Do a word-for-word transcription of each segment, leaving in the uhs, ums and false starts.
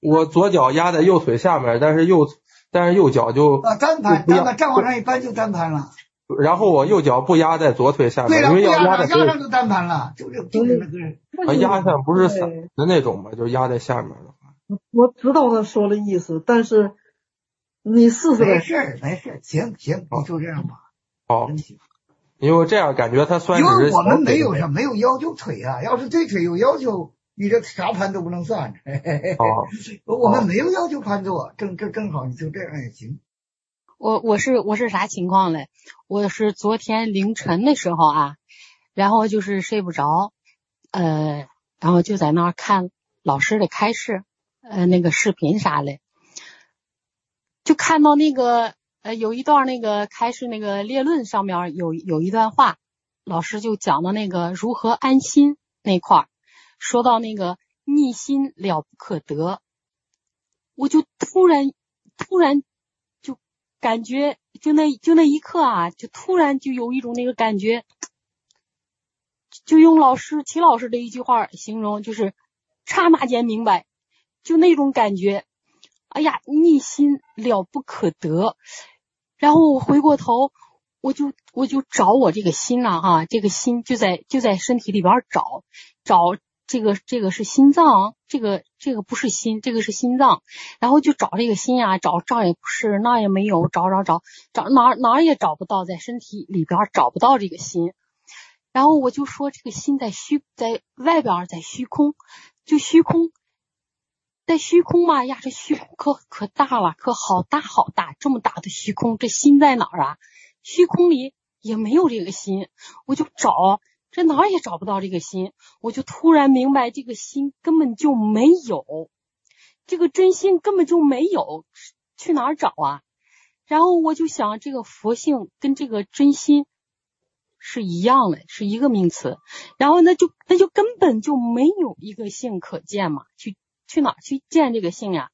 我左脚压在右腿下面，但是右但是右脚就啊单盘，单盘站往上一搬就单盘了。 然后我右脚不压在左腿下面， 对了， 因为要压在压上就单盘了，就是就是那个。 啊，压上不是散的那种嘛，就压在下面的话。 我知道他说的意思，但是你试试呗。 没事没事，行行，你就这样吧。 好，因为这样感觉他算是。 因为我们没有什没有要求腿啊，要是对腿有要求，你这啥盘都不能算。 哦， 我们没有要求盘坐，正正正好你就这样也行。 我我是我是啥情况嘞？我是昨天凌晨的时候啊，然后就是睡不着，呃，然后就在那儿看老师的开示，呃，那个视频啥的，就看到那个呃有一段那个开示那个列论上面有有一段话，老师就讲到那个如何安心那块儿，说到那个逆心了不可得，我就突然突然。感觉就那就那一刻啊，就突然就有一种那个感觉，就用老师齐老师的一句话形容，就是刹那间明白，就那种感觉，哎呀，逆心了不可得。然后我回过头，我就我就找我这个心了哈，这个心就在就在身体里边找找。这个这个是心脏，这个这个不是心，这个是心脏，然后就找这个心啊，找这也不是，那也没有，找找找找哪哪也找不到，在身体里边找不到这个心，然后我就说这个心在虚，在外边，在虚空，就虚空，在虚空嘛呀，这虚空可可大了，可好大好大，这么大的虚空，这心在哪儿啊？虚空里也没有这个心，我就找。这哪儿也找不到这个心，我就突然明白这个心根本就没有，这个真心根本就没有，去哪儿找啊？然后我就想，这个佛性跟这个真心是一样的，是一个名词，然后那就那就根本就没有一个性可见嘛，去去哪儿去见这个性呀？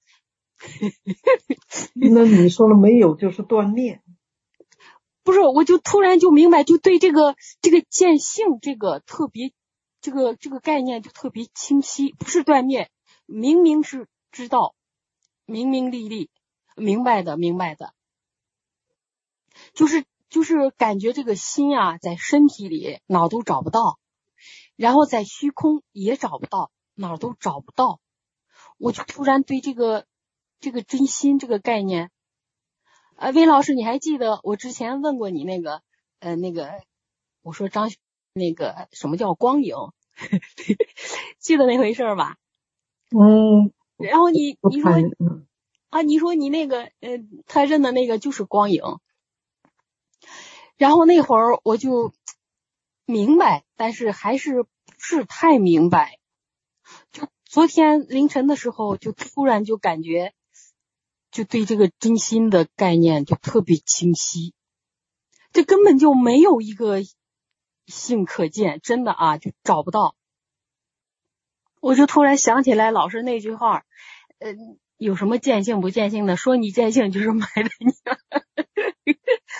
那你说了没有就是断灭。 不是，我就突然就明白，就对这个这个见性这个特别这个这个概念就特别清晰，不是断灭，明明是知道，明明历历，明白的明白的，就是就是感觉这个心啊，在身体里哪儿都找不到，然后在虚空也找不到，哪儿都找不到，我就突然对这个这个真心这个概念。呃，魏老师，你还记得我之前问过你那个，呃，那个，我说张那个什么叫光影，记得那回事吧？ 嗯。 然后你你说啊，你说你那个，呃，他认的那个就是光影。然后那会儿我就明白，但是还是不是太明白。就昨天凌晨的时候，就突然就感觉。就对这个真心的概念就特别清晰，这根本就没有一个性可见，真的啊，就找不到。我就突然想起来老师那句话，呃，有什么见性不见性的，说你见性就是埋汰你。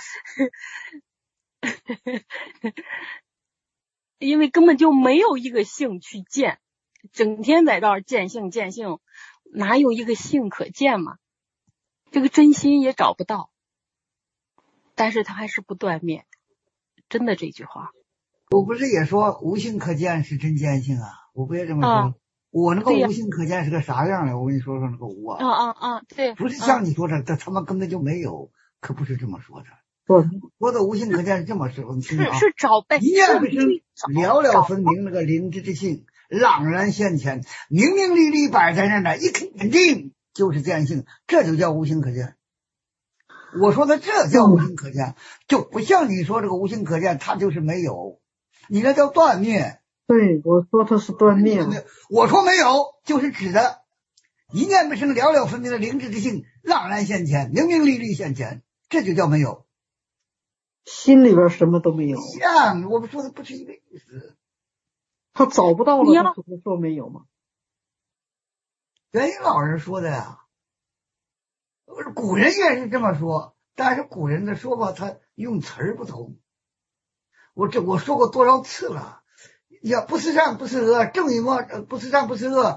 因为根本就没有一个性去见，整天在这儿见性见性，哪有一个性可见嘛？这个真心也找不到，但是他还是不断灭，真的这句话。 我不是也说无性可见是真见性啊？我不也这么说？啊、我那个无性可见是个啥样的？我跟你说说那个无啊。 啊啊啊！对， 不是像你说的，这、啊、他妈根本就没有，可不是这么说的。 不， 说的无性可见是这么说，你听啊， 是是找呗， 一念不生，了了分明，那个灵之之性朗然现前，明明历历摆在那儿呢，一肯定。就是见性，这就叫无性可见。我说的这叫无性可见，就不像你说这个无性可见，它就是没有，你那叫断灭。 对，我说它是断灭。 我说没有，就是指的一念不生，了了分明的灵智之性朗然现前，明明历历现前，这就叫没有。 心里边什么都没有。 像我们说的不是一个意思。 他找不到了，他可不说没有吗？ 袁一老师说的呀，古人也是这么说，但是古人的说法他用词儿不同。我这我说过多少次了，呀，不是善不是恶，正与恶不是善不是恶，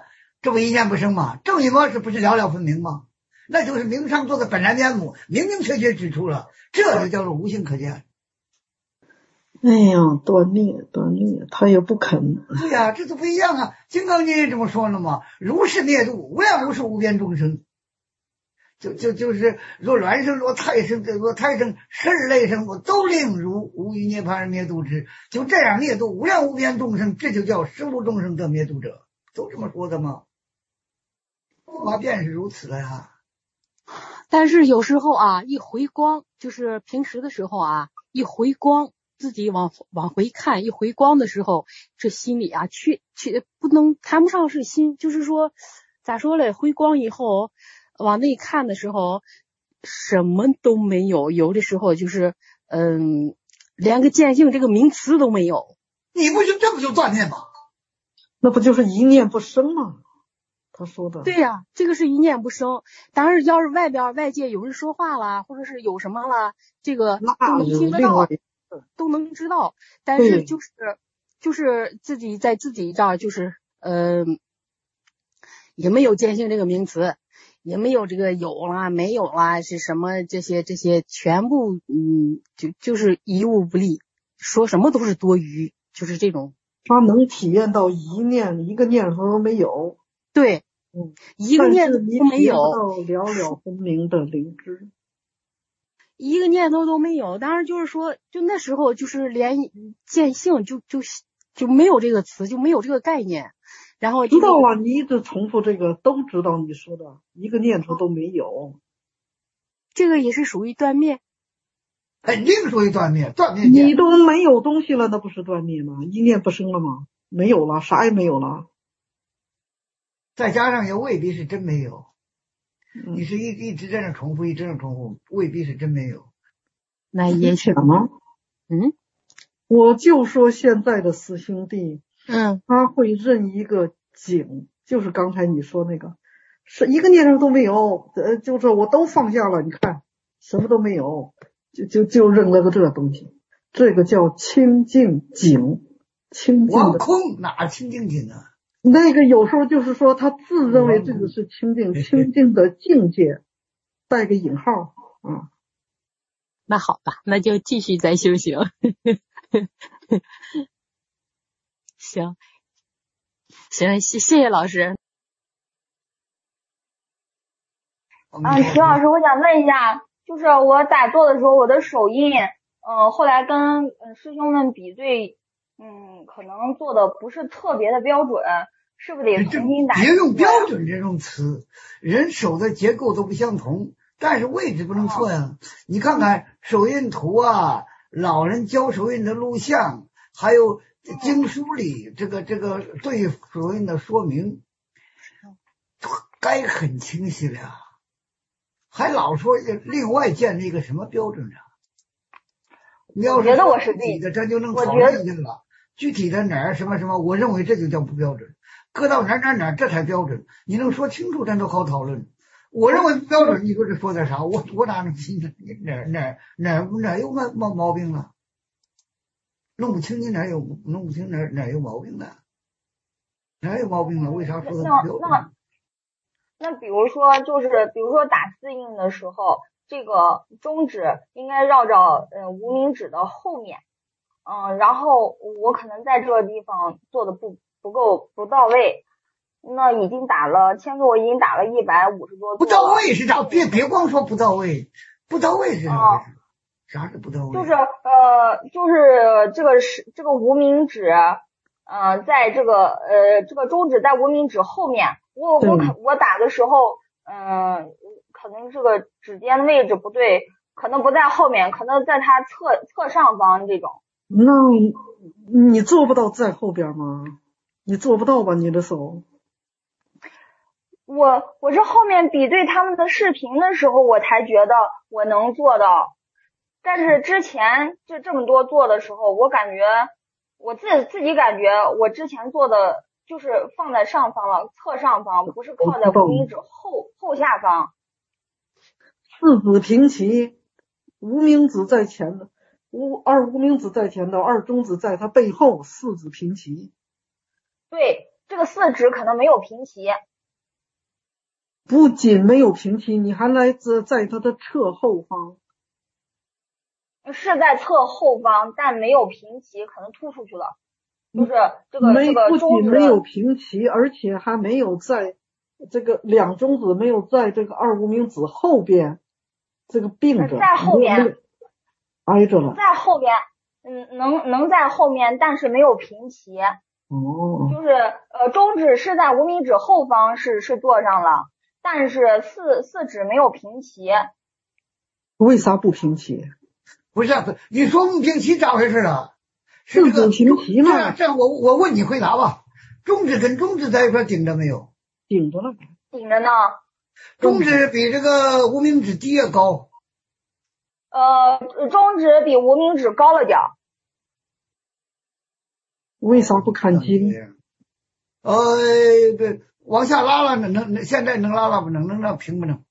这不一念不生吗？正与模式不是了了分明吗？那就是明上座的本来面目，明明确确指出了，这就叫做无性可见。 哎呀，断灭断灭，他也不肯。 对呀、啊，这都不一样啊！金刚经也这么说了嘛，如是灭度，无量无数无边众生。就就就是若卵生若胎生，若胎生十二类生，我都令如无余涅槃而灭度之。就这样灭度无量无边众生，这就叫十无众生得灭度者，都这么说的吗？法便是如此了呀。 但是有时候啊，一回光，就是平时的时候啊，一回光，自己往往回看，一回光的时候，这心里啊，去去不能谈不上是心，就是说，咋说嘞？回光以后往内看的时候，什么都没有，有的时候就是嗯，连个见性这个名词都没有。 你不就这不就断灭吗？ 那不就是一念不生吗？他说的。 对呀、啊，这个是一念不生。当然，要是外边外界有人说话了，或者是有什么了，这个都能听得到，都能知道。但是就是就是自己在自己这儿，就是呃，也没有见性这个名词，也没有这个有啦没有啦是什么这些这些全部嗯就就是一物不立，说什么都是多余，就是这种。 他能体验到一念一个念头都没有。 对， 嗯， 一个念头都没有， 了了分明的灵知， 一个念头都没有。当然就是说，就那时候就是连见性就就就没有这个词，就没有这个概念。然后知道啊，你一直重复这个，都知道你说的一个念头都没有， 这个也是属于断灭， 肯定属于断灭。断灭你都没有东西了，那不是断灭吗？一念不生了吗？没有了，啥也没有了。 再加上也未必是真没有， 嗯、 你是一一直在那重复，一直在那重复，未必是真没有。 那也想吗？ 嗯， 我就说现在的四兄弟， 嗯， 他会认一个景，就是刚才你说那个，是一个念头都没有，呃，就是我都放下了，你看什么都没有，就就就扔了个这东西，这个叫清净景，清净王空哪清净景啊？ 那个有时候就是说他自认为这个是清净，清净的境界，带个引号啊。 那好吧，那就继续再修行。行，行，谢谢谢老师。 啊，徐老师，我想问一下，就是我打坐的时候，我的手印，嗯、呃，后来跟师兄们比对，嗯，可能做的不是特别的标准，是不是得重新打？ 别用标准这种词，人手的结构都不相同，但是位置不能错呀。哦、你看看手印图啊，老人教手印的录像，还有经书里这个这个对手印的说明，该很清晰了呀。还老说另外建立一个什么标准啊？你要是觉得我是具体的，咱就能讨论去了。具体的哪儿什么什么，我认为这就叫不标准。搁到哪儿哪儿哪儿这才标准，你能说清楚，咱都好讨论。我认为不标准，你说这说点啥？我我哪能信呢？你哪儿哪儿哪儿哪儿有毛毛毛病了？弄不清你哪儿有弄不清哪儿哪儿有毛病了？哪儿有毛病了？为啥说它不标准？ 那那比如说就是比如说打字印的时候，这个中指应该绕着呃无名指的后面，嗯，然后我可能在这个地方做的不不够不到位，那已经打了签字，我已经打了一百五十多不到位是啥？别别光说不到位，不到位是啥回事？哦、啥是不到位？ 就是呃就是这个是这个无名指，呃，在这个呃这个中指在无名指后面。我我可我打的时候，嗯、呃，可能这个指尖的位置不对，可能不在后面，可能在它侧侧上方这种。 那你做不到在后边吗？你做不到吧？你的手。 我我是后面比对他们的视频的时候，我才觉得我能做到。但是之前就这么多做的时候，我感觉我自己自己感觉我之前做的。就是放在上方了，侧上方，不是靠在无名指后后下方。 四指平齐，无名指在前的，无二无名指在前的，二中指在它背后，四指平齐。 对，这个四指可能没有平齐。 不仅没有平齐，你还来自在它的侧后方。 是在侧后方，但没有平齐，可能突出去了。就是这个没这个不中指仅没有平齐，而且还没有在这个两中指没有在这个二无名指后边这个并着， 在后边挨着了。 在后边，嗯，能能在后面，但是没有平齐。 哦， 就是呃，中指是在无名指后方是是做上了，但是四四指没有平齐。 为啥不平齐？ 不是，你说不平齐咋回事啊？是这个四指平齐嘛？ 这样这样，我我问你回答吧。中指跟中指在一块顶着没有？ 顶着了。 顶着呢。 中指比这个无名指低也高。 呃，中指比无名指高了点儿。 为啥不看经？ 呃，对，往下拉了，能能现在能拉了不能？能让平不能？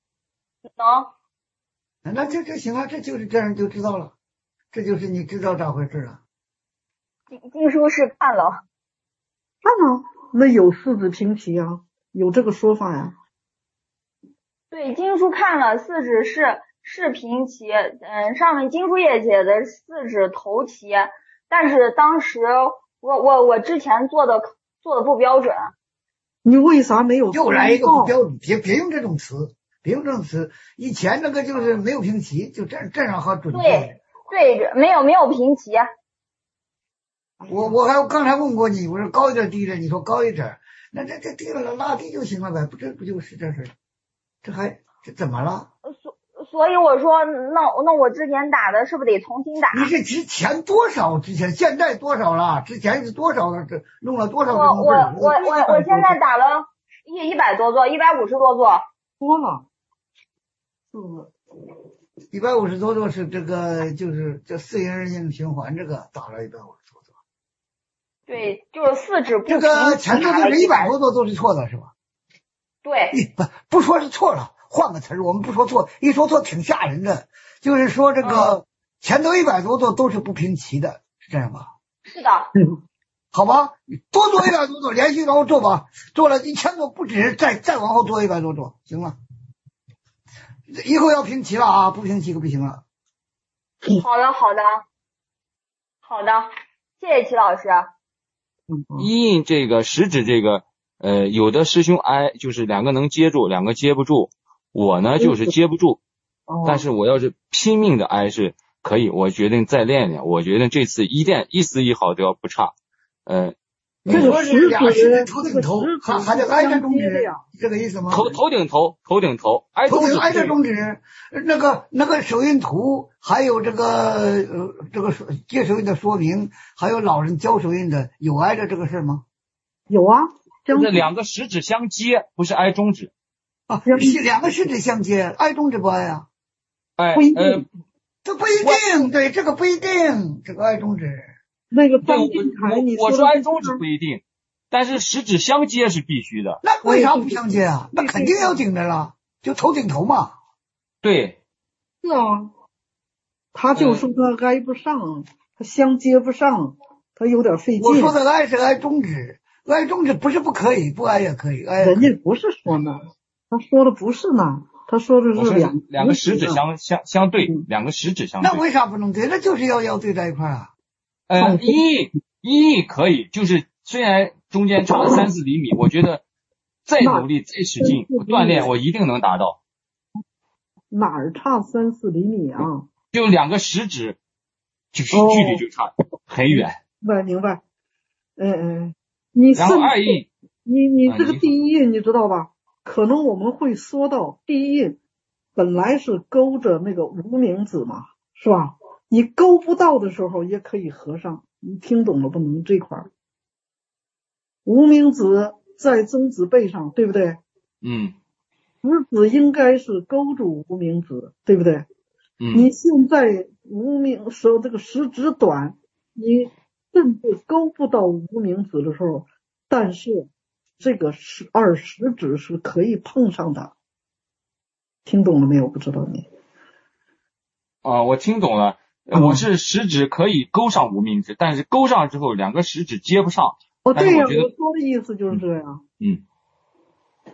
能。 那这这行了，这就是这样就知道了，这就是你知道咋回事了。 经经书是看了。 看了，那有四指平齐啊，有这个说法呀。 对，经书看了，四指是是平齐，嗯，上面经书也写的四指头齐，但是当时我我我之前做的做的不标准。 你为啥没有？ 又来一个不标准，别别用这种词，别用这种词。以前那个就是没有平齐，就这这样好准确。 对对，没有没有平齐。 我我还刚才问过你，我说高一点低一点，你说高一点，那这这低了拉低就行了呗，不这不就是这事？这还这怎么了？ 所所以我说，那那我之前打的是不是得重新打？ 你是之前多少？之前现在多少了？之前是多少了？这弄了多少？ 我我我我我现在打了一一百多座，一百五十多座， 多了。嗯， 一百五十多座是这个，就是这四阴性循环这个打了一百五十多座。 对，就是四指不平。 这个前头就是一百多座都是错的，是吧？ 对。 不不说是错了，换个词儿，我们不说错，一说错挺吓人的。就是说这个、嗯、前头一百多座都是不平齐的，是这样吧？ 是的。 嗯，好吧，多做一百多座，连续然后做吧，做了一千多不止，再再往后做一百多座，行了。以后要平齐了啊，不平齐可不行了。 好的，好的，好的，谢谢齐老师。 一印这个食指这个，呃，有的师兄挨就是两个能接住，两个接不住。我呢就是接不住， 哦、 但是我要是拼命的挨是可以。我决定再练练，我决定这次一练一丝一毫都要不差。呃， 你说是俩是头顶头，还还得挨着中指，这个意思吗？ 头头顶头，头顶头，挨头顶挨着中指，那个那个手印图，还有这个呃这个接手印的说明，还有老人教手印的，有挨着这个事吗？ 有啊， 就是两个食指相接，不是挨中指啊，是两个食指相接，挨中指不挨啊？ 哎， 不一定， 呃， 这不一定，对，这个不一定，这个挨中指。 那个张金台，你我说挨中指不一定，但是食指相接是必须的。 那为啥不相接啊？那肯定要顶着了，就头顶头嘛。 对。 是啊，他就说他挨不上，嗯、他相接不上，他有点费劲。 我说的挨是挨中指，挨中指不是不可以，不挨也可以。挨人家不是说呢，他说的不是呢，他说的是两两个食指相相相对，嗯、两个食指相对。 那为啥不能对？那就是要要对在一块啊。 呃，一一可以，就是虽然中间差了三四厘米，我觉得再努力再使劲锻炼，我一定能达到。 哪儿差三四厘米啊？ 就两个食指，就是距离就差很远。 明白明白。嗯嗯，你然后二印， 你你这个第一印你知道吧？可能我们会说到第一印本来是勾着那个无名指嘛，是吧？你勾不到的时候也可以合上，你听懂了不能这块儿。无名指在中指背上，对不对？ 嗯。 食指应该是勾住无名指，对不对？ 嗯。 你现在无名手这个食指短，你甚至勾不到无名指的时候，但是这个是二食指是可以碰上的。听懂了没有？不知道你。 啊，我听懂了。我是食指可以勾上无名指，但是勾上之后两个食指接不上。 哦，对呀、啊， 我我说的意思就是这样。 嗯。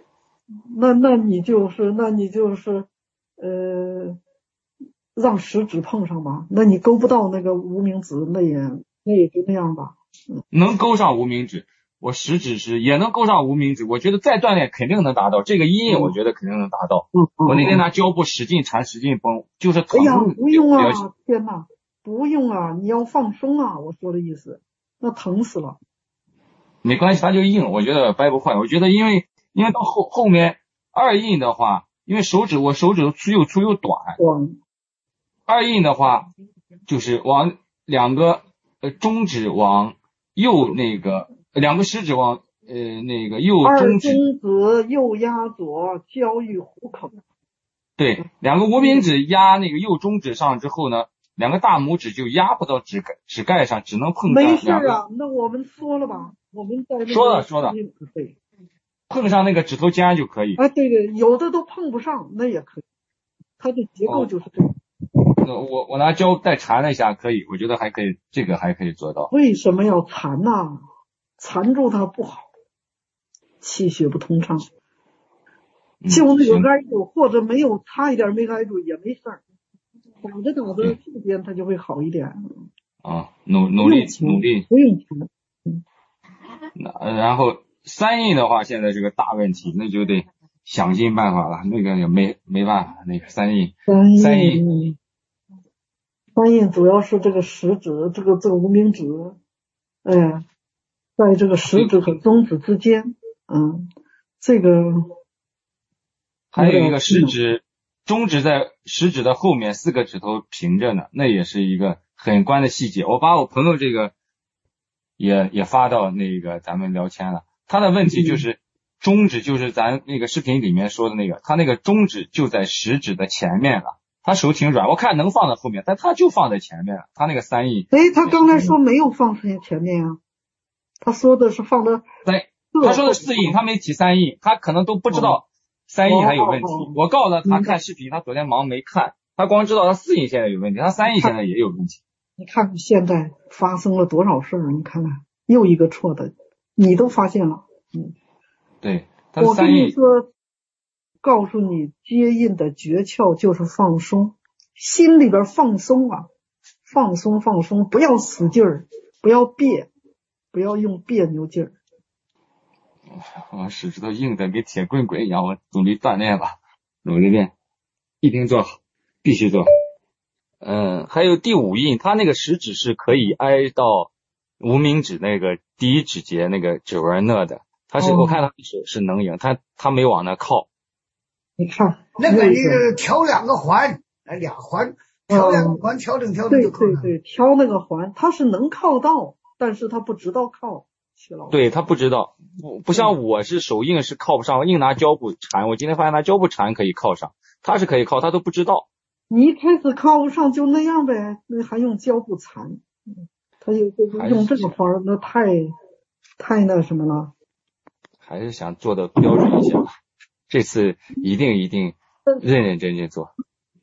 那那你就是那你就是呃让食指碰上吧，那你勾不到那个无名指，那也那也就那样吧。嗯， 能勾上无名指，我食指是也能勾上无名指，我觉得再锻炼肯定能达到这个阴影，我觉得肯定能达到。 嗯嗯、 我那天拿胶布使劲缠使劲绷，就是疼。 哎呀，不用啊，天哪，不用啊，你要放松啊，我说的意思，那疼死了。 没关系，它就硬，我觉得掰不坏。我觉得因为因为到后后面二印的话，因为手指我手指粗又粗又短， 嗯， 二印的话就是往两个呃中指往右那个两个食指往呃那个右中指， 二中指右压左，交于虎口。 对，两个无名指压那个右中指上之后呢，两个大拇指就压不到指盖指盖上，只能碰上没事两个。 啊，那我们说了吧，我们在那个说了说了， 对， 碰上那个指头尖就可以。 啊，对对，有的都碰不上，那也可以，它的结构就是这样。 哦、我我拿胶带缠了一下，可以，我觉得还可以，这个还可以做到。 为什么要缠呢、啊？缠住它不好，气血不通畅。就那个挨住，或者没有差一点没挨住也没事儿，打着打着这边它就会好一点。 啊，努努力努力， 不用缠。 嗯。那然后三印的话，现在是个大问题，那就得想尽办法了。那个也没没办法，那个三印三印三印主要是这个食指，这个这个无名指，哎，在这个食指和中指之间，嗯，这个。 还有一个食指，中指在食指的后面，四个指头平着呢，那也是一个很关的细节。我把我朋友这个也也发到那个咱们聊天了。他的问题就是中指就是咱那个视频里面说的那个，他那个中指就在食指的前面了，他手挺软，我看能放在后面，但他就放在前面了。他那个三印， 哎，他刚才说没有放在前面啊，他说的是放的三，他说的四印，他没提三印，他可能都不知道。三印还有问题， 哦、 我告诉他，他看视频，他昨天忙没看，他光知道他四印现在有问题，他三印现在也有问题。 你看现在发生了多少事儿？你看看，又一个错的，你都发现了。嗯， 对，他我三印。 跟你说，告诉你接印的诀窍就是放松，心里边放松啊，放松放松，不要使劲儿，不要别，不要用别扭劲儿。 我手指头硬的跟铁棍棍一样，我努力锻炼吧，努力练，一定做好，必须做好。嗯，还有第五印，它那个食指是可以挨到无名指那个第一指节那个指纹那的，他是、哦、我看他手是能赢，他他没往那靠。 你看那个你调两个环，俩环调两个环，调整调整就可以了。 对对对，调那个环，他是能靠到，但是他不知道靠。 对，他不知道，不不像我是手硬是靠不上，我硬拿胶布缠，我今天发现拿胶布缠可以靠上，他是可以靠，他都不知道。 你一开始靠不上就那样呗，那还用胶布缠？他就用这个方，那太太那什么了。 还是想做的标准一些吧，这次一定一定认认真真做。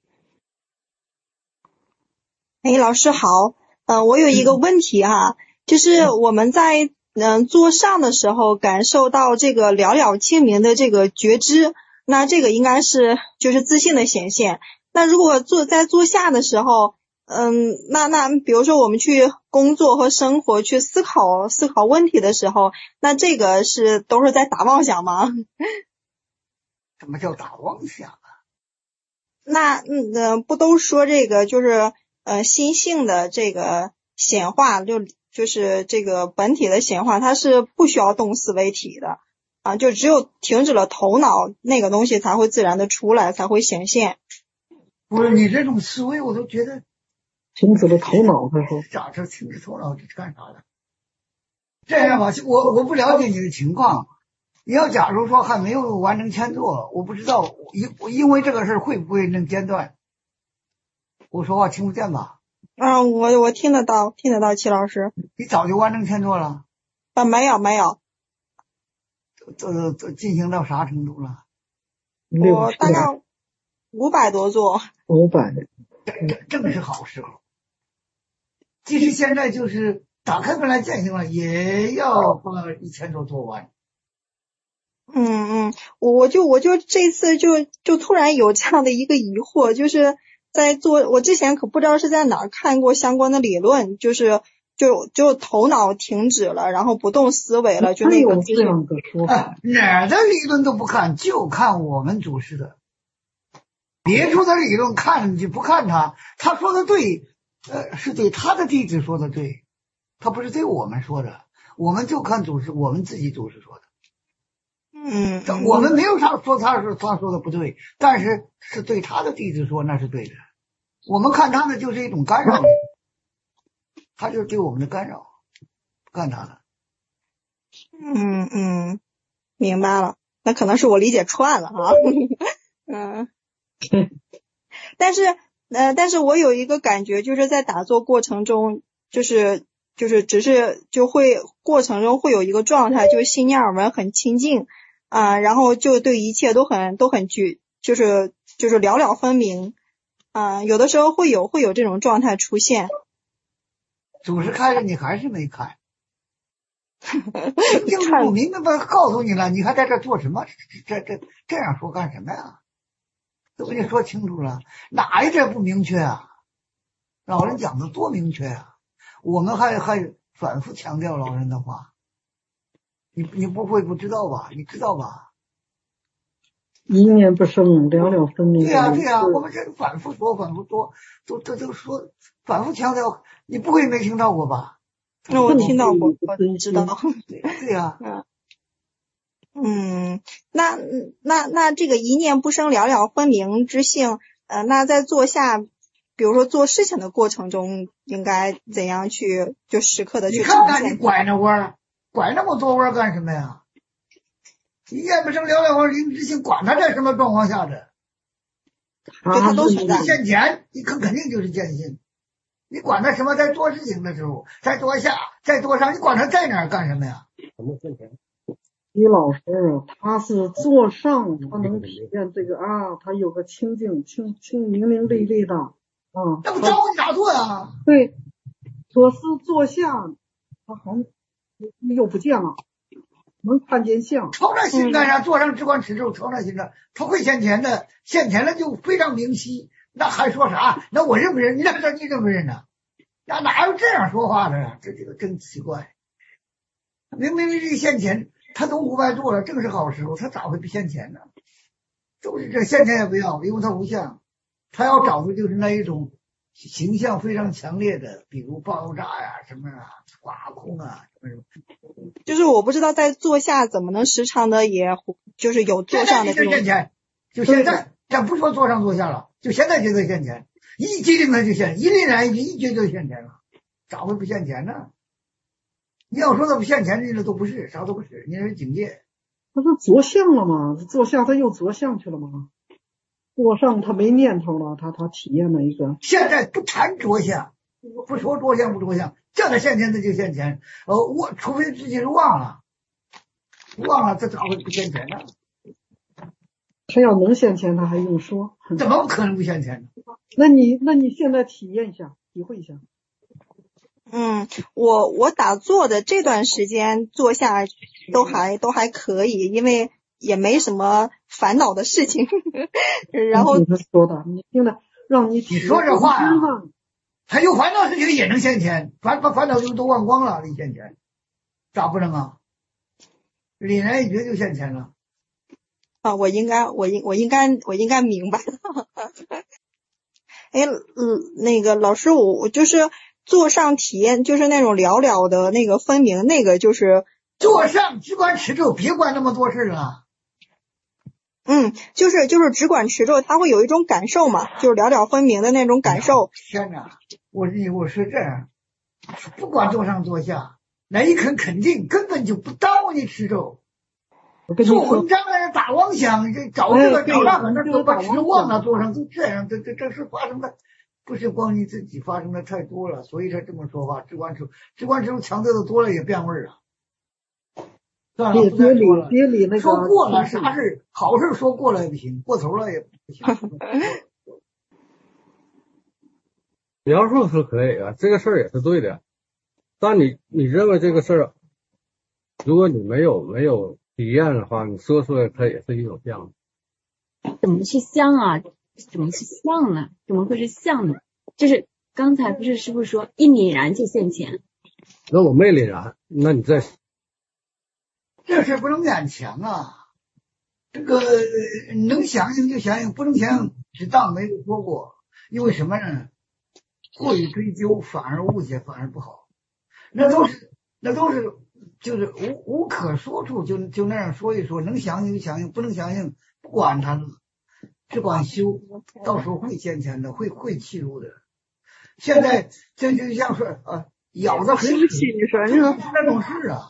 哎，老师好，呃，我有一个问题哈，就是我们在嗯做上的时候感受到这个了了清明的这个觉知，那这个应该是就是自信的显现。那如果做在做下的时候，嗯，那那比如说我们去工作和生活去思考思考问题的时候，那这个是都是在打妄想吗？ 什么叫打妄想啊？ 那嗯呃不都说这个就是呃心性的这个显化，就就是这个本体的显化，它是不需要动思维体的啊，就只有停止了头脑，那个东西才会自然的出来，才会显现。 不是你这种思维，我都觉得停止了头脑，他说咋这停止头脑这是干啥的？这样吧，我我不了解你的情况。你要假如说还没有完成签作，我不知道因因为这个事会不会能间断？我说话听不见吧？ 嗯，我我听得到，听得到，齐老师。 你早就完成签作了？ 啊，没有没有。 这这进行到啥程度了？ 我大概五百多座。 五百。 正正是好时候。即使现在就是打开本来践行了，也要把一千多做完。 嗯嗯，我我就我就这次就就突然有这样的一个疑惑，就是在做，我之前可不知道是在哪儿看过相关的理论，就是就就头脑停止了，然后不动思维了，就那个这样的说法， 啊，哪儿的理论都不看，就看我们祖师的。别处的理论看你就不看他，他说的对，呃，是对他的弟子说的对，他不是对我们说的，我们就看祖师，我们自己祖师说的。 嗯， 我们没有啥说他说他说的不对，但是是对他的弟子说那是对的。我们看他呢就是一种干扰，他就是对我们的干扰，不看他了。 嗯嗯，明白了，那可能是我理解串了啊。嗯，但是呃，但是我有一个感觉，就是在打坐过程中，就是就是只是就会过程中会有一个状态，就是心念耳闻很清净啊、呃，然后就对一切都很都很具，就是就是了了分明啊、呃，有的时候会有会有这种状态出现。 祖师看着你还是没看，清清楚明白白告诉你了，你还在这做什么？这这这这样说干什么呀？都给你说清楚了，哪一点不明确啊？老人讲的多明确啊！我们还还反复强调老人的话，你你不会不知道吧？你知道吧？ 一念不生，了了分明。 对呀、啊、对呀、啊，我们这反复说，反复说，都都都说，反复强调，你不会没听到过吧？ 那我听到过，我知道。 对对呀、 啊。嗯，那那那这个一念不生了了分明之性，呃，那在做下，比如说做事情的过程中，应该怎样去就时刻的去？ 你看看你拐那弯，拐那么多弯干什么呀？一念不生了了分明之性，管他在什么状况下的， 对他都存在。 现前，你肯肯定就是见性。你管他什么，在做事情的时候，在做下，在做上，你管他在哪儿干什么呀？ 什么现前？李老师，他是坐上，他能体验这个啊，他有个清净、清清明明丽丽的啊。 那不招你咋做呀？ 对，可是坐下，他还又不见了，能看见相。 朝那心干啥？坐上只管持咒，朝那心干，他会现前的，现前了就非常明晰。那还说啥？那我认不认？你那你认不认呢？那哪有这样说话的呀？这这个真奇怪。明明这现前。他都五百度了，正是好时候，他咋会不现钱呢？都是这现钱也不要，因为他无相，他要找的就是那一种形象非常强烈的，比如爆炸呀、什么啊、刮空啊什么什么。 就是我不知道在坐下怎么能时常的，也就是有坐上的这种。 现钱，就现在，咱不说坐上坐下了，就现在就得现钱，一激灵他就现，一灵然一一觉就现钱了，咋会不现钱呢？你要说他不现钱，那都不是，啥都不是，你是境界。 他是着相了吗？坐下他又着相去了吗？坐上他没念头了，他他体验了一个。 现在不谈着相，不说着相不着相，叫他现钱他就现钱。呃，我除非自己是忘了，忘了他咋会不现钱呢？ 他要能现钱，他还用说？ 怎么可能不现钱呢？ 那你那你现在体验一下，体会一下。 嗯，我我打坐的这段时间坐下都还都还可以，因为也没什么烦恼的事情。然后你说的，你听的，让你你说这话呀、啊，他有烦恼事情也能现钱，烦把烦恼就都忘光了，你现钱咋不能啊？凛然一觉就现钱了。 啊，我应该我应我应该我应该明白了。哎，嗯，那个老师，我我就是。坐上体验就是那种了了的那个分明，那个就是坐上只管持咒，别管那么多事了。 嗯，就是就是只管持咒，他会有一种感受嘛，就是了了分明的那种感受。 天哪，我我是这样，不管坐上坐下，那一肯肯定根本就不耽误你持咒。做文章啊，打妄想，这找这个找那个，那都把持忘了，坐上都这样，这这这事发生的。不是光你自己发生的太多了，所以才这么说话。只管持只管持咒强调的多了也变味儿了。算了，不再说了。 别理那个说过了，啥事好事说过了也不行，过头了也不行。 描述是可以啊，这个事儿也是对的。但你你认为这个事儿，如果你没有没有体验的话，你说出来它也是一种像。 怎么是像啊？怎么是像呢？怎么会是像呢？就是刚才不是师父说一凛然就现前， 那我没凛然，那你再这事不能勉强啊。这个能响应就响应，不能响应是当没有说过。因为什么呢？过于追究反而误解，反而不好。那都是那都是就是无无可说处，就就那样说一说，能响应就响应，不能响应不管他了，只管修，到时候会现前的，会会弃入的。现在这就像说啊，咬的很死，那种事啊。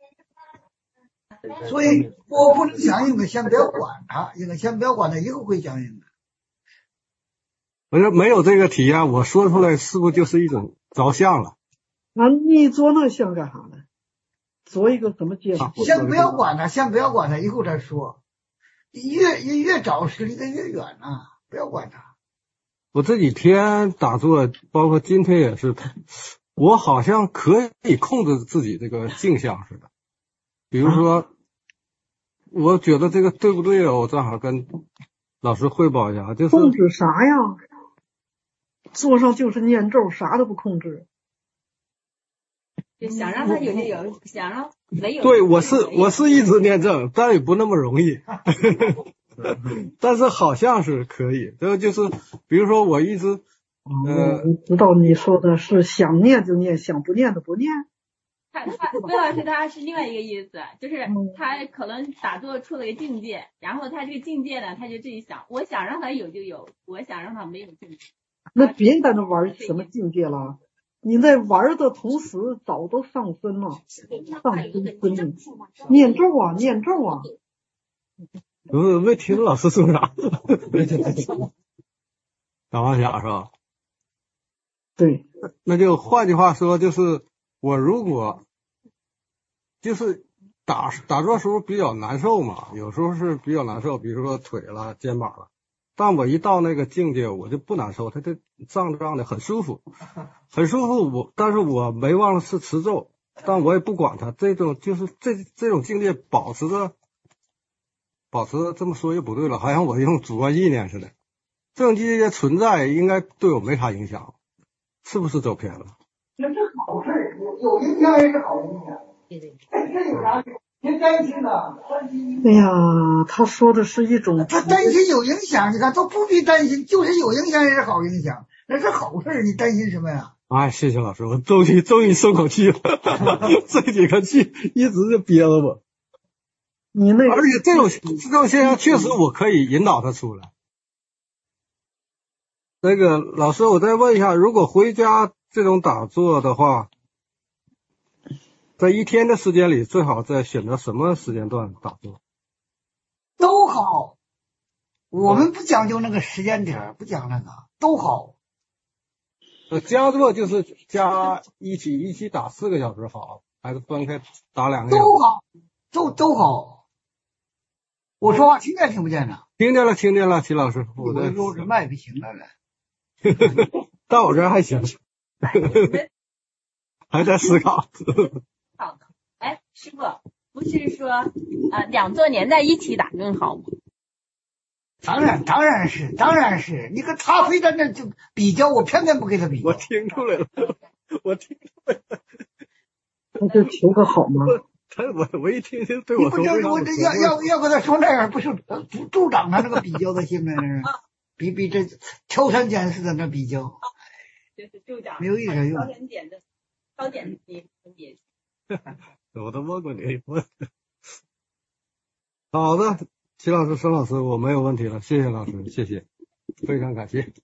所以我不能响应的，先不要管它，应该先不要管它，以后会响应的。 我说没有这个体验，我说出来是不是就是一种着相了？ 那你做那像干啥呢？做一个什么结果？ 先不要管它，先不要管它，以后再说。越越越早是离得越远啊，不要管它。 我这几天打坐，包括今天也是，我好像可以控制自己这个镜像似的。比如说，我觉得这个对不对啊？我正好跟老师汇报一下，就是控制啥呀？坐上就是念咒，啥都不控制。 就想让他有就有，想让没有。 对，我是我是一直念咒，但也不那么容易。但是好像是可以，这个就是比如说我一直呃， 我知道你说的是想念就念，想不念的不念。 他他魏老师他是另外一个意思，就是他可能打坐出了一个境界，然后他这个境界呢，他就自己想，我想让他有就有，我想让他没有就没有。 那别在那玩什么境界了，你在玩的同时早都上身了，上身分离，念咒啊，念咒啊。 不是没听老师说啥？打妄想是吧？ 对， 那就换句话说，就是我如果就是打打坐时候比较难受嘛，有时候是比较难受，比如说腿了、肩膀了。但我一到那个境界，我就不难受，它就胀胀的，很舒服，很舒服。我但是我没忘了是持咒，但我也不管它。这种就是这这种境界保持着。保持这么说又不对了，好像我用主观意念似的。这种境界存在应该对我没啥影响，是不是走偏了？ 那是好事，有影响也是好影响。对对，这有啥？别担心了。 哎呀，他说的是一种， 他担心有影响，你看都不必担心，就是有影响也是好影响，那是好事，你担心什么呀？ 哎，谢谢老师，我终于终于松口气了，这几个气一直就憋着我。 你那而且这种这种现象确实我可以引导他出来。那个老师，我再问一下，如果回家这种打坐的话，在一天的时间里，最好在选择什么时间段打坐？ 都好，我们不讲究那个时间点，不讲那个，都好。 呃，加坐就是加一起一起打四个小时好，还是分开打两个小时？ 都好，都都好。我说话听见听不见呢？ 听见了，听见了，齐老师，我的肉是麦不行了了。 到我这儿还行，还在思考。 好，哎，师傅，不是说呃两座连在一起打更好吗？ 当然，当然是，当然是。你跟他非在那就比较，我偏偏不给他比较。 我听出来了，我听出来了。 那就求个好吗？ 他我我一听就对我说， 你不就是我这要要要跟他说那样，不是不助长他那个比较的心呢？比比这挑三拣四的那比较， 就是助长没有一点用。 挑三拣的挑拣你分别。 我都问过你，我好的，齐老师、孙老师，我没有问题了，谢谢老师，谢谢，非常感谢。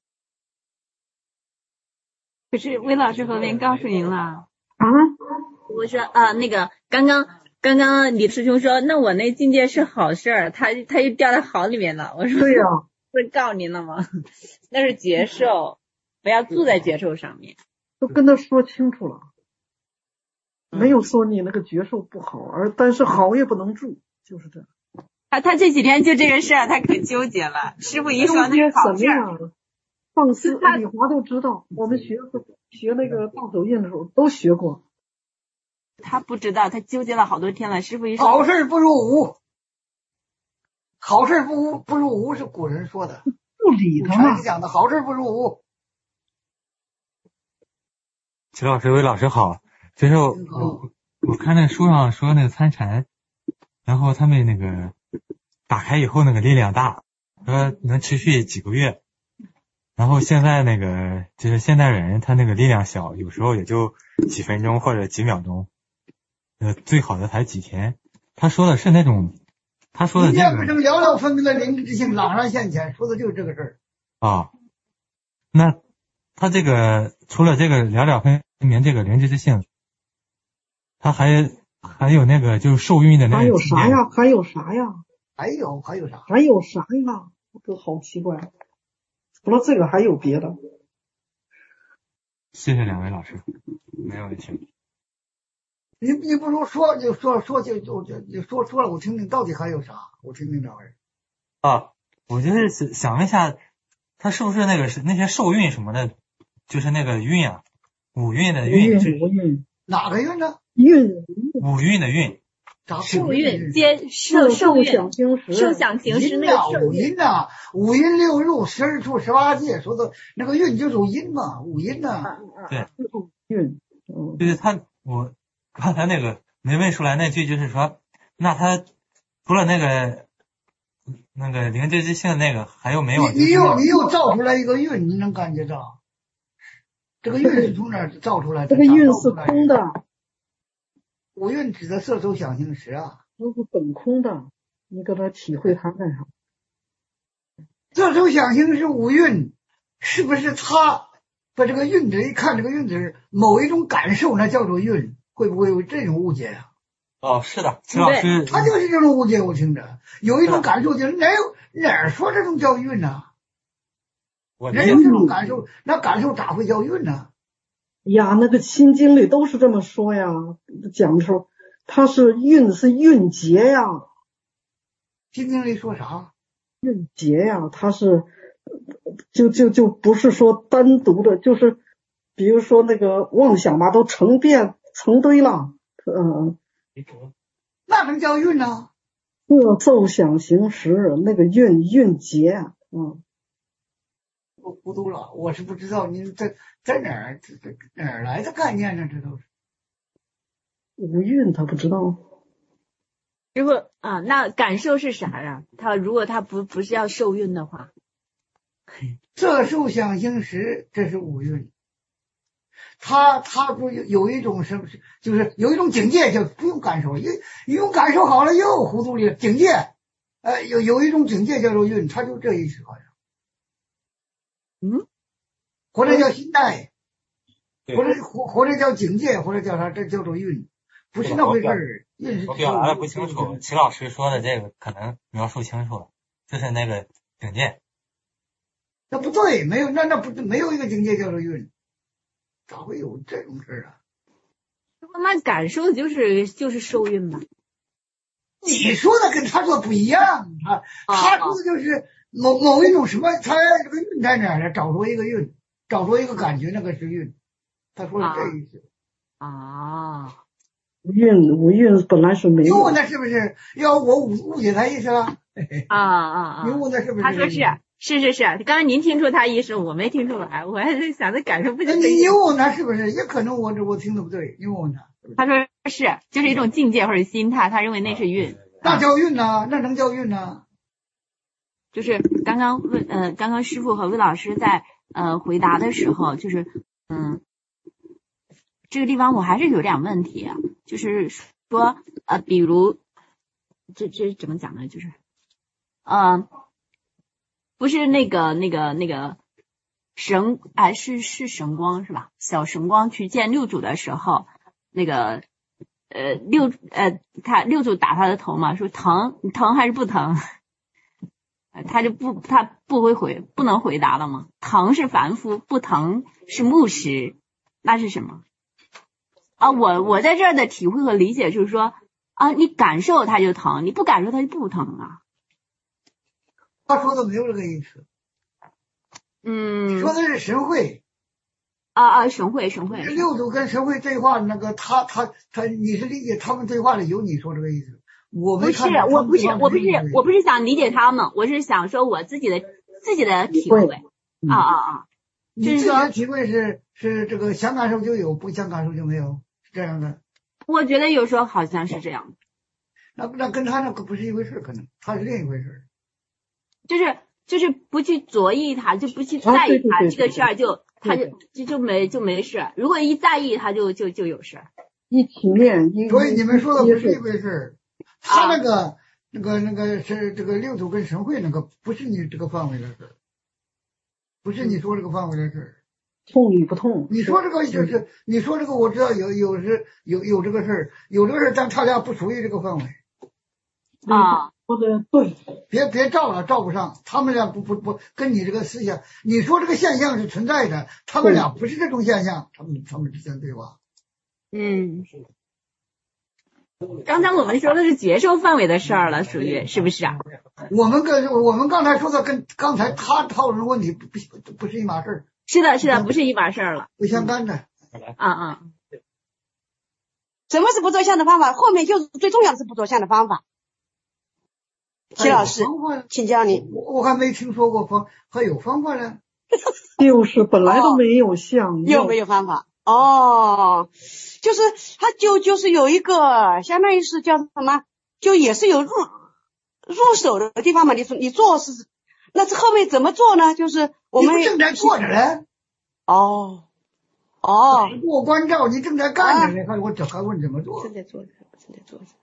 可是魏老师后面告诉您了啊， 我说啊，那个刚刚刚刚李师兄说，那我那境界是好事儿，他他又掉到好里面了。我说对呀、 啊，不是告您了吗？那是觉受，不要住在觉受上面。 都跟他说清楚了，没有说你那个觉受不好，而但是好也不能住，就是这样。 他他这几天就这个事儿，他可纠结了。师傅一说那个好事儿， 放肆，李华都知道，我们学学那个大手印的时候都学过。 他不知道，他纠结了好多天了。师傅一说好事不如无，好事不无不如无是古人说的， 不理他嘛。 讲的好事不如无。 齐老师、魏老师好，就是我我看那书上说那个参禅，然后他们那个打开以后那个力量大，说能持续几个月。然后现在那个就是现代人他那个力量小，有时候也就几分钟或者几秒钟，呃，最好的才几天。他说的是那种，他说的这个。 你这个寥寥分明的灵之性朗然现前，说的就是这个事儿。 啊，那他这个除了这个寥寥分明这个灵之性，他还还有那个就是受孕的那个。 还有啥呀？还有啥呀？ 还有还有啥？ 还有啥呀？这好奇怪。除了这个还有别的？ 谢谢两位老师，没有问题。 你你不如说就说说就就就就说说了，我听听到底还有啥？我听听两位。 啊，我就是想问一下，他是不是那个是那些受孕什么的，就是那个孕啊，五孕的孕， 五孕哪个孕呢？ 孕五孕的孕。 受孕接受受想行识， 受想行识那个五阴呐，五阴六入，十二处十八界，说的那个运就属阴嘛，五阴呐。 对， 运， 就是他，我刚才那个没问出来那句，就是说，那他除了那个那个灵知之性那个，还有没有？ 你你又你又造出来一个运，你能感觉到？这个运是从哪儿造出来的？ 这个运是空的。 五蕴指的色受想行识啊， 都是本空的，你搁这体会它干啥？ 色受想行识五蕴，是不是他把这个蕴字一看，这个蕴字某一种感受，那叫做蕴，会不会有这种误解啊？ 哦，是的，陈老师， 他就是这种误解，我听着有一种感受，就是哪有哪儿说这种叫蕴呢？哪有这种感受？那感受咋会叫蕴呢？ 呀，那个心经里都是这么说呀，讲的时候，它是蕴是蕴结呀。 心经里说啥？ 蕴结呀，它是就就就不是说单独的，就是比如说那个妄想嘛，都成遍成堆了，嗯， 那能叫蕴呢？ 色受想行识那个蕴蕴结，嗯。 我糊涂了，我是不知道您在在哪儿这这哪儿来的概念呢？这都是五蕴，他不知道。 如果啊，那感受是啥呀？他如果他不不是要受孕的话， 色受想行识，这是五蕴。他他不有有一种什么，就是有一种境界，就不用感受，一一用感受好了又糊涂了。境界，呃，有有一种境界叫做蕴，他就这意思好像。 嗯， 或者叫心态，或者或或者叫境界，或者叫啥，这叫做运，不是那回事儿。运是我表达的不清楚，齐老师说的这个可能描述清楚了，就是那个境界。 那不对，没有，那那不没有一个境界叫做运，咋会有这种事啊？ 那感受就是就是受孕嘛。 你说的跟他说不一样，他他说的就是某某一种什么，他这个运在哪儿呢？找出一个运，找出一个感觉，那个是运。他说的这意思啊。 运五运本来是没有。 你问他是不是？要我误误解他意思了？ 啊啊啊！ 你问他是不是？ 他说是是是是，刚刚您听出他意思，我没听出来，我还是想着感受不就。 你你问他是不是？也可能我这我听的不对，你问他。 他说是，就是一种境界或者心态，他认为那是运。 那叫运呢？那能叫运呢？ 就是刚刚问，呃，刚刚师傅和魏老师在呃回答的时候，就是嗯，这个地方我还是有点问题啊，就是说呃，比如这这怎么讲呢？就是呃，不是那个那个那个神，哎，是是神光是吧？小神光去见六祖的时候，那个。呃，六呃，他六祖打他的头嘛，说疼，你疼还是不疼？他就不，他不会回，不能回答了吗？疼是凡夫，不疼是木石，那是什么？啊，我我在这儿的体会和理解就是说，啊，你感受它就疼，你不感受它就不疼啊。 他说的没有这个意思， 嗯， 说的是神会。 啊啊，神会神会。 六祖跟神会对话，那个他他他，你是理解他们对话里有你说这个意思？我没看。 不是，我不是，我不是，我不是想理解他们，我是想说我自己的自己的体会。啊啊啊！ 你自己的体会是是这个想感受就有，不想感受就没有，是这样的。 我觉得有时候好像是这样的。 那那跟他那个不是一回事，可能他是另一回事。 就是就是不去着意他，就不去在意他，这个事儿就他就就就没就没事。如果一在意他就就就有事。 一体面， 所以你们说的不是一回事。他那个那个那个是这个六祖跟神会那个不是你这个范围的事，不是你说这个范围的事。 痛与不痛？ 你说这个就是，你说这个我知道有有是有有这个事儿，有这个事儿，但他俩不属于这个范围。 啊， 或者对， 别别照了，照不上。他们俩不不不跟你这个思想，你说这个现象是存在的，他们俩不是这种现象，他们他们之间对话。 嗯，刚才我们说的是觉受范围的事儿了，属于是不是啊？ 我们跟我们刚才说的跟刚才他讨论的问题不不不是一码事儿。 是的，是的，不是一码事儿了， 不相干的。 啊啊！ 什么是不着相的方法？后面就是最重要的是不着相的方法。齐老师，请教你。 我我还没听说过方还有方法呢。 就是本来都没有相， 有没有方法？哦，就是他就就是有一个相当于是叫什么，就也是有入入手的地方嘛。你说你做是，那这后面怎么做呢？就是我们正在做着呢。 哦哦， 过关照，你正在干着呢，还我这还问怎么做？ 正在做着，正在做着。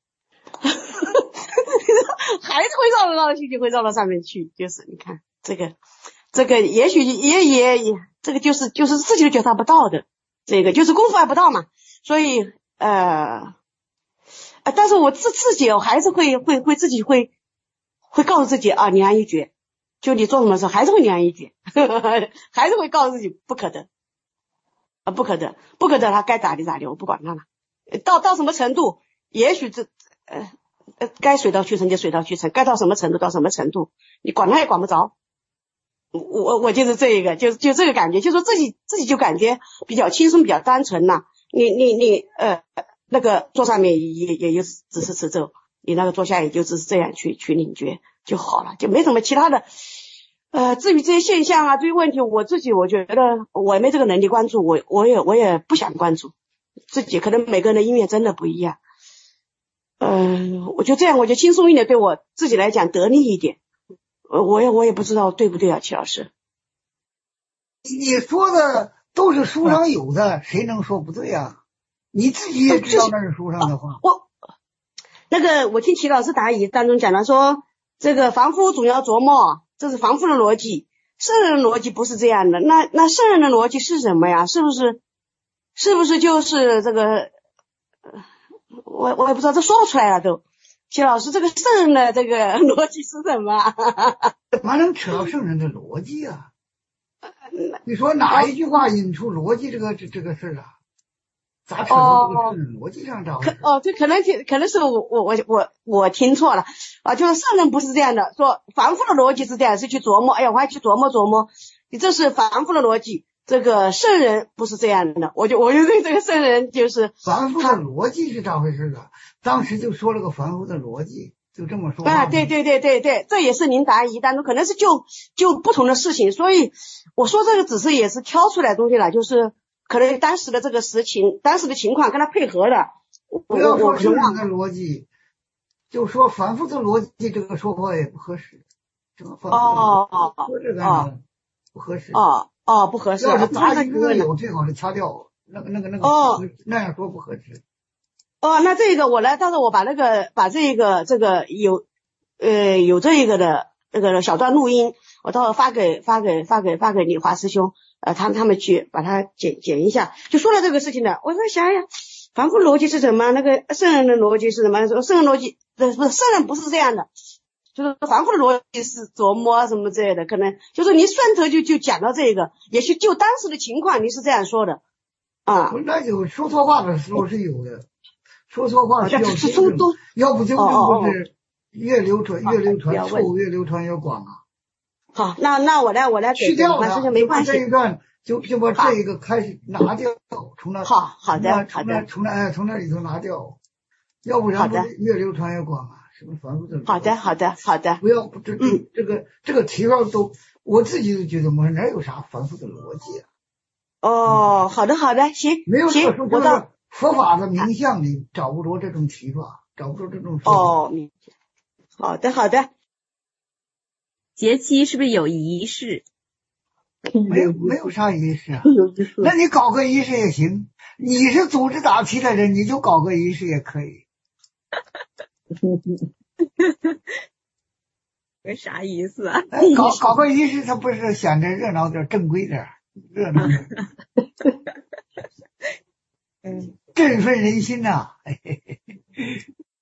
还是会绕来绕去，就会绕到上面去。就是你看这个，这个也许也也也，这个就是就是自己都觉察不到的，这个就是功夫还不到嘛。所以呃，但是我自自己我还是会会会自己会会告诉自己啊，你安一觉，就你做什么事还是会你安一觉，还是会告诉自己不可得啊，不可得，不可得，他该咋地咋地，我不管他了。到到什么程度，也许这呃。呃，该水到渠成就水到渠成，该到什么程度到什么程度，你管他也管不着。我我就是这一个，就就这个感觉，就说自己自己就感觉比较轻松，比较单纯呐、啊。你你你呃那个坐上面也也就只是持咒，你那个坐下也就只是这样去去领觉就好了，就没什么其他的。呃，至于这些现象啊，这些问题，我自己我觉得我没这个能力关注，我我也我也不想关注。自己可能每个人的因缘真的不一样。嗯、呃，我就这样，我就轻松一点，对我自己来讲得力一点。呃，我也我也不知道对不对啊，齐老师。 你说的都是书上有的，嗯、谁能说不对啊？你自己也知道那是书上的话。 我那个我听齐老师答疑当中讲了说，这个凡夫总要琢磨，这是凡夫的逻辑，圣人逻辑不是这样的。那那圣人的逻辑是什么呀？是不是是不是就是这个？我我也不知道，这说不出来了都。齐老师，这个圣人的这个逻辑是什么？ 怎么能扯到圣人的逻辑啊？你说哪一句话引出逻辑这个这这个事啊？咋扯到这个圣人逻辑上找？ 哦，这可能可能是我我我我我听错了啊，就是圣人不是这样的，说凡夫的逻辑是这样，是去琢磨，哎呀，我还去琢磨琢磨，你这是凡夫的逻辑。这个圣人不是这样的，我就我就对这个圣人就是凡夫的逻辑是咋回事啊？当时就说了个凡夫的逻辑，就这么说啊，对对对对对，这也是您答疑当中可能是就就不同的事情，所以我说这个只是也是挑出来的东西了，就是可能当时的这个实情，当时的情况跟他配合的。 不要说圣人的逻辑，就说凡夫的逻辑，这个说法也不合适。这个凡夫哦哦说这个哦不合适哦。哦，不合适。 要是答一个有，最好是掐掉。那个、那个、那个，哦，那样说不合适。 哦，那这个我来，到时候我把那个把这个这个有呃有这一个的那个小段录音，我到时候发给发给发给发给你华师兄，呃，他们他们去把它剪剪一下，就说了这个事情的。我说想想，凡夫逻辑是什么？那个圣人的逻辑是什么？说圣人逻辑，不是圣人不是这样的。就是凡夫的逻辑是琢磨什么之类的，可能就是你顺头就就讲到这个，也许就当时的情况你是这样说的啊。 那有说错话的时候是有的，说错话需要纠正，要不纠正不是越流传越流传，错误越流传越广啊。 好，那那我来我来去掉它，这没关系。 这一段就就把这一个开始拿掉，从那好好的好的， 从那哎从那里头拿掉，要不然不越流传越广啊，什么反复的。 好的好的好的， 不要这这这个这个题上都我自己都觉得我哪有啥反复的逻辑啊。 哦，好的好的，行， 没有行，我到佛法的名相里找不着这种提法，找不着这种说法。 哦，好的好的。 节期是不是有仪式？ 没有没有啥仪式啊，那你搞个仪式也行。你是组织答题的人，你就搞个仪式也可以。 有啥意思啊？ 哎、搞搞个仪式，它不是显得热闹点、正规点、热闹点， 嗯， 振奋人心呐、啊！